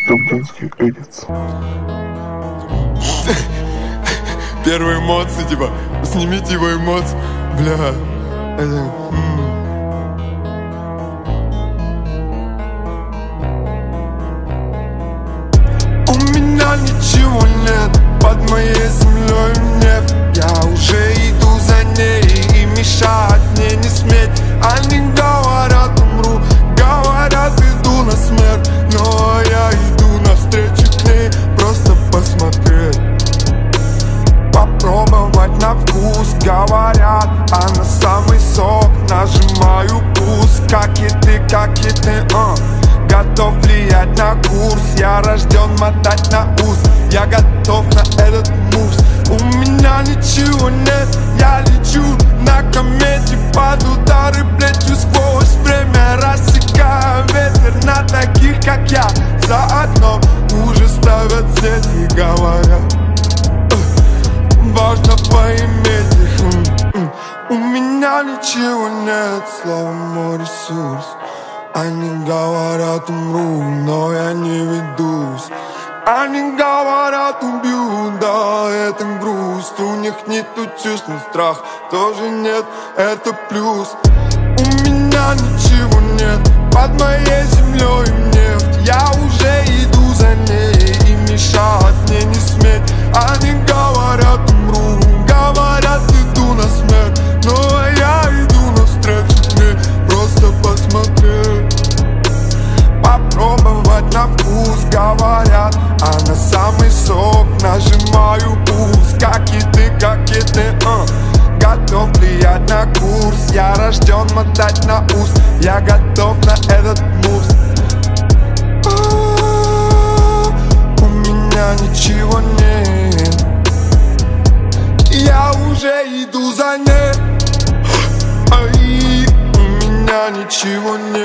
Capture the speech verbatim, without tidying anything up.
Дублинский эдиц. Первые эмоции, типа, снимите его эмоции. Бля, это... м. У меня ничего нет, под моей землей нефть. Я уже иду за ней, и мешать мне не сметь. Они говорят, умру, говорят, иду на смерть. Но я иду навстречу к ней, просто посмотреть, попробовать на вкус. Говорят, она самый сок, нажимаю пуск. Как и ты, как и ты, uh. готов влиять на курс. Я рожден мотать на ус. Я готов на этот мувс. У меня ничего нет, я лечу на комете. Под удары плечу сквозь время, рассекаю ветер на таких, как я. За окном уже ставят сеть и говорят, важно поиметь их. У меня ничего нет, слово мой ресурс. Они говорят, умру, но я не ведусь. Они говорят, убью, да, это грусть. У них нету чувств, но страх тоже нет, это плюс. У меня ничего нет, под моей землей нефть. Я уже иду за ней, и мешать мне не сметь. Они говорят, умру, говорят, иду на смерть. Но я иду навстречу к ней, просто посмотреть, попробовать на вкус. Говорят, она самый сок, нажимаю пульс. Как и ты, как и ты, uh. готов влиять на курс. Я рожден мотать на ус. Я готов на этот мувс. У меня ничего нет, я уже иду за ней. Ай, у меня ничего нет.